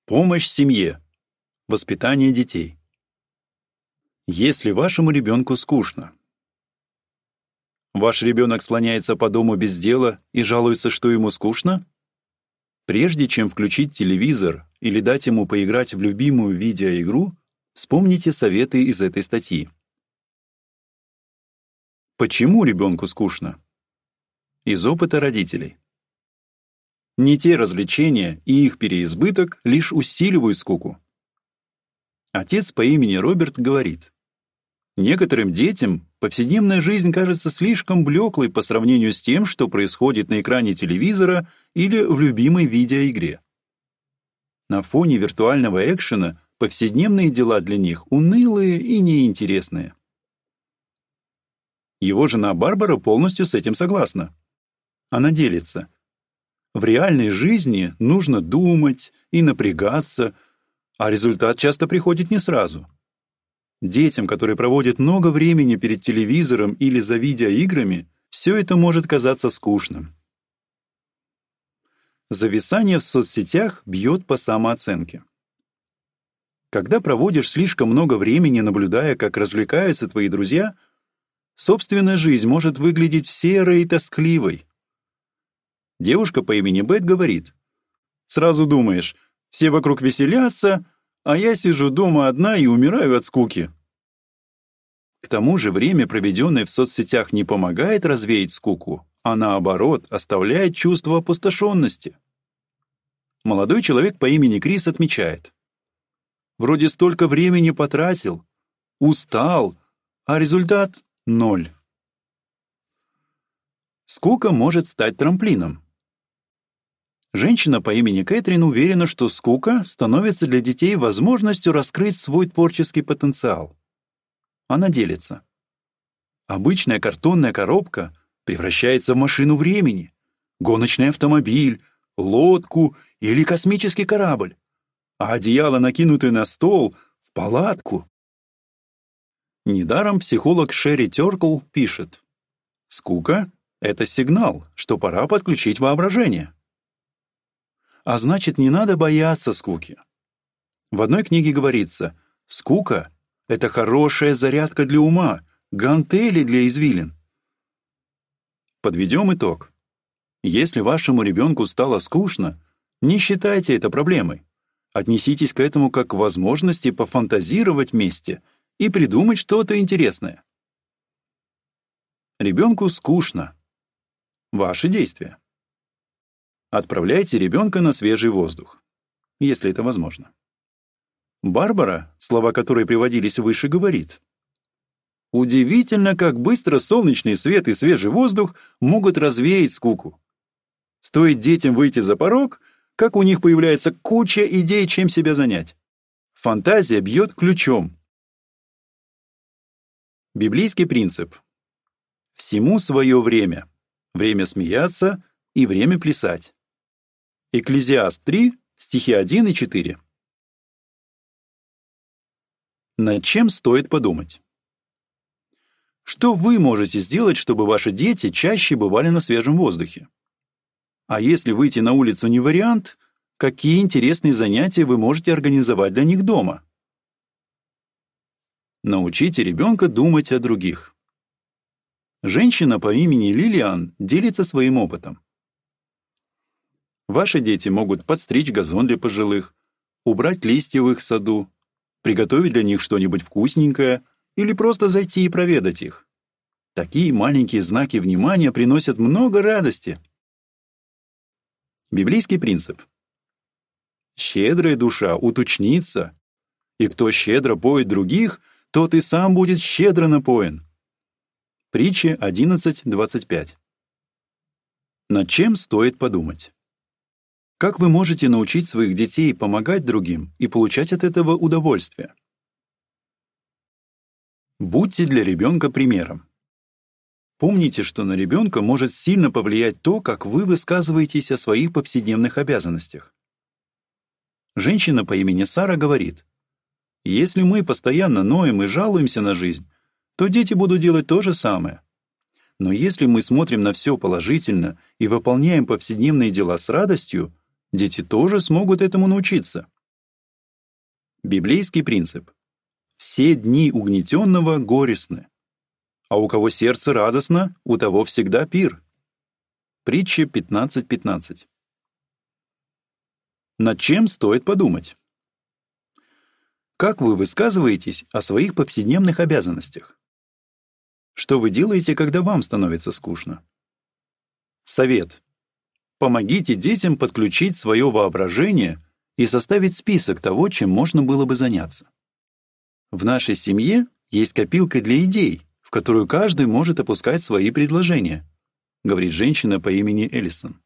Помощь семье. Воспитание детей. Если вашему ребенку скучно. Ваш ребенок слоняется по дому без дела и жалуется, что ему скучно? Прежде чем включить телевизор или дать ему поиграть в любимую видеоигру, вспомните советы из этой статьи. Почему ребенку скучно? Из опыта родителей. Не те развлечения и их переизбыток лишь усиливают скуку. Отец по имени Роберт говорит: некоторым детям повседневная жизнь кажется слишком блеклой по сравнению с тем, что происходит на экране телевизора или в любимой видеоигре. На фоне виртуального экшена повседневные дела для них унылые и неинтересные. Его жена Барбара полностью с этим согласна. Она делится: в реальной жизни нужно думать и напрягаться, а результат часто приходит не сразу. Детям, которые проводят много времени перед телевизором или за видеоиграми, все это может казаться скучным. Зависание в соцсетях бьет по самооценке. Когда проводишь слишком много времени, наблюдая, как развлекаются твои друзья, собственная жизнь может выглядеть серой и тоскливой. Девушка по имени Бет говорит: сразу думаешь, все вокруг веселятся, а я сижу дома одна и умираю от скуки. К тому же время, проведенное в соцсетях, не помогает развеять скуку, а наоборот, оставляет чувство опустошенности. Молодой человек по имени Крис отмечает: вроде столько времени потратил, устал, а результат — 0. Скука может стать трамплином. Женщина по имени Кэтрин уверена, что скука становится для детей возможностью раскрыть свой творческий потенциал. Она делится: обычная картонная коробка превращается в машину времени, гоночный автомобиль, лодку или космический корабль, а одеяло, накинутое на стол, в палатку. Недаром психолог Шерри Теркл пишет: скука — это сигнал, что пора подключить воображение. А значит, не надо бояться скуки. В одной книге говорится: скука — это хорошая зарядка для ума, гантели для извилин. Подведем итог. Если вашему ребенку стало скучно, не считайте это проблемой. Отнеситесь к этому как к возможности пофантазировать вместе и придумать что-то интересное. Ребенку скучно. Ваши действия. Отправляйте ребенка на свежий воздух, если это возможно. Барбара, слова которой приводились выше, говорит: удивительно, как быстро солнечный свет и свежий воздух могут развеять скуку. Стоит детям выйти за порог, как у них появляется куча идей, чем себя занять. Фантазия бьет ключом. Библейский принцип: всему свое время. Время смеяться и время плясать. Экклезиаст 3, стихи 1 и 4. Над чем стоит подумать? Что вы можете сделать, чтобы ваши дети чаще бывали на свежем воздухе? А если выйти на улицу не вариант, какие интересные занятия вы можете организовать для них дома? Научите ребенка думать о других. Женщина по имени Лилиан делится своим опытом. Ваши дети могут подстричь газон для пожилых, убрать листья в их саду, приготовить для них что-нибудь вкусненькое или просто зайти и проведать их. Такие маленькие знаки внимания приносят много радости. Библейский принцип: щедрая душа уточнится, и кто щедро поет других, тот и сам будет щедро напоен. Притча 11:25. Над чем стоит подумать? Как вы можете научить своих детей помогать другим и получать от этого удовольствие? Будьте для ребенка примером. Помните, что на ребенка может сильно повлиять то, как вы высказываетесь о своих повседневных обязанностях. Женщина по имени Сара говорит: если мы постоянно ноем и жалуемся на жизнь, то дети будут делать то же самое. Но если мы смотрим на все положительно и выполняем повседневные дела с радостью, дети тоже смогут этому научиться. Библейский принцип. Все дни угнетенного горестны, а у кого сердце радостно, у того всегда пир. Притча 15:15. Над чем стоит подумать? Как вы высказываетесь о своих повседневных обязанностях? Что вы делаете, когда вам становится скучно? Совет. Помогите детям подключить свое воображение и составить список того, чем можно было бы заняться. В нашей семье есть копилка для идей, в которую каждый может опускать свои предложения, говорит женщина по имени Эллисон.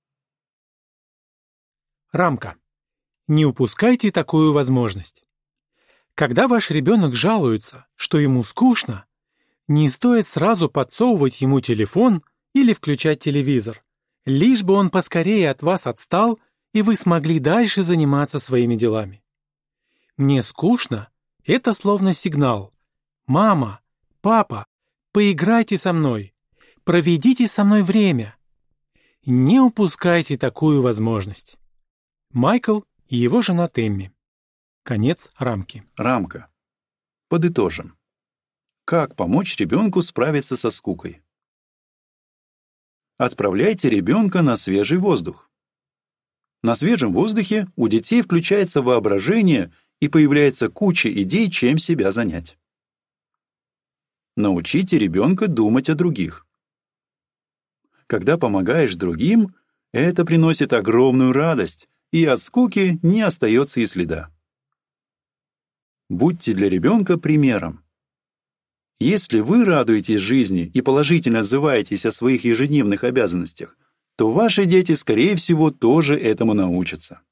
Рамка. Не упускайте такую возможность. Когда ваш ребенок жалуется, что ему скучно, не стоит сразу подсовывать ему телефон или включать телевизор, лишь бы он поскорее от вас отстал, и вы смогли дальше заниматься своими делами. «Мне скучно» — это словно сигнал. «Мама, папа, поиграйте со мной, проведите со мной время». Не упускайте такую возможность. Майкл и его жена Тэмми. Конец рамки. Рамка. Подытожим. Как помочь ребенку справиться со скукой? Отправляйте ребенка на свежий воздух. На свежем воздухе у детей включается воображение и появляется куча идей, чем себя занять. Научите ребенка думать о других. Когда помогаешь другим, это приносит огромную радость, и от скуки не остается и следа. Будьте для ребенка примером. Если вы радуетесь жизни и положительно отзываетесь о своих ежедневных обязанностях, то ваши дети, скорее всего, тоже этому научатся.